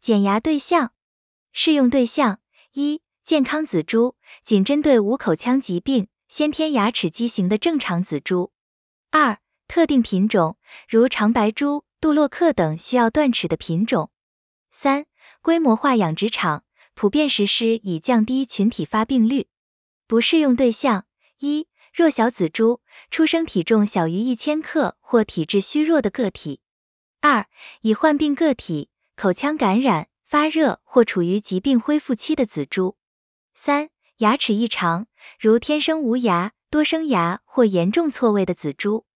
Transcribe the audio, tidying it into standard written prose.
减牙对象。适用对象：一、健康仔猪，仅针对无口腔疾病、先天牙齿畸形的正常仔猪。二、特定品种，如长白猪、杜洛克等需要断齿的品种。三、规模化养殖场，普遍实施以降低群体发病率。不适用对象：一、弱小仔猪，出生体重小于1000克或体质虚弱的个体。二、已患病个体，口腔感染、发热或处于疾病恢复期的仔猪。三、牙齿异常，如天生无牙、多生牙或严重错位的仔猪。